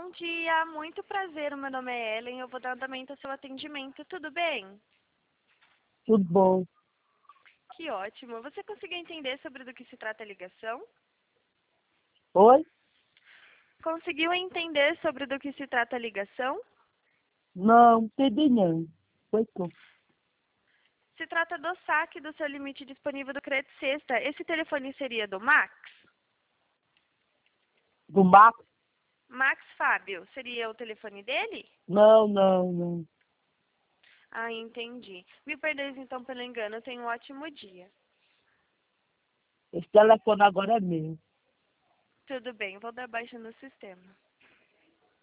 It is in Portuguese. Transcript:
Bom dia, muito prazer. O meu nome é Ellen. Eu vou dar andamento ao seu atendimento. Tudo bem? Tudo bom. Que ótimo. Você conseguiu entender sobre do que se trata a ligação? Oi? Conseguiu entender sobre do que se trata a ligação? Não, entendi não. Foi tu. Se trata do saque do seu limite disponível do crédito sexta. Esse telefone seria do Max? Do Marcos? Max Fábio, seria o telefone dele? Não. Ah, entendi. Me perdoe então pelo engano. Tenha um ótimo dia. Esse telefone agora é meu. Tudo bem, vou dar baixa no sistema.